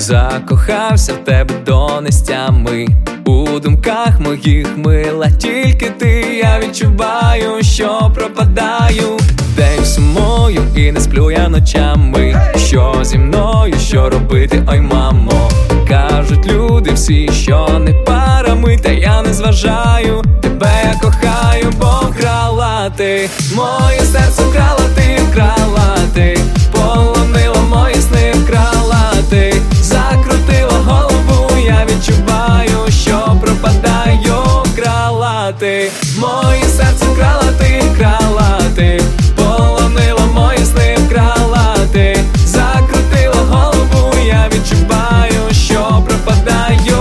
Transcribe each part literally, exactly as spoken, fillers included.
Закохався в тебе до нестями, у думках моїх мила тільки ти. Я відчуваю, що пропадаю, день сумую і не сплю я ночами. Що зі мною, що робити, ой мамо? Кажуть люди всі, що не пара ми, та я не зважаю. Тебе я кохаю, бо вкрала ти моє серце, вкрала ти, вкрала ти, полонила мої сни, вкрала ти, закрутила голову, я відчуваю, що пропадаю. Вкрала ти моє серце, вкрала ти, вкрала ти, полонила мої сни, вкрала ти, закрутила голову, я відчуваю, що пропадаю.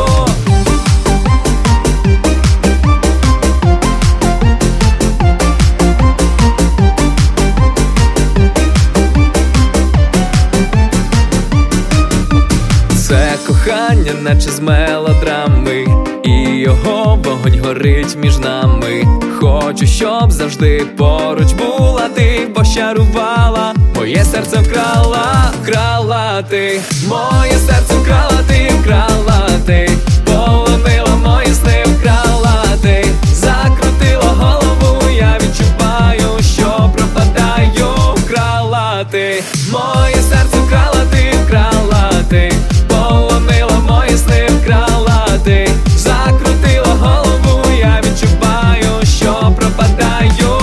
Це кохання, наче з мелодрами, і його вогонь горить між нами. Хочу, щоб завжди поруч була ти, бо щарувала, моє серце вкрала, вкрала ти, моє серце вкрала ти, вкрала ти, полонила мої сни, вкрала ти, закрутила голову, я відчуваю, що пропадаю. Вкрала ти моє серце, вкрала ти, вкрала ти, полонила мої сни, вкрала ти, закрутила голову, я відчуваю, що пропадаю.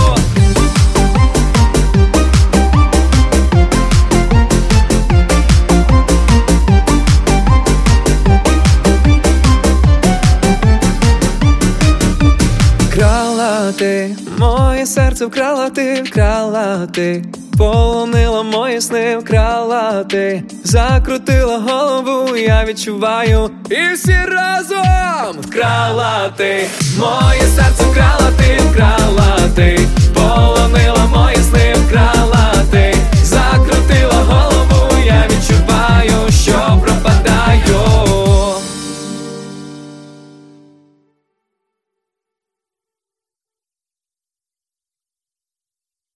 Вкрала ти моє серце, вкрала ти, вкрала ти, полонила мої сни, вкрала ти, закрутила голову, я відчуваю, і всі разом. Вкрала ти моє серце, вкрала ти, вкрала ти, полонила мої сни, вкрала ти,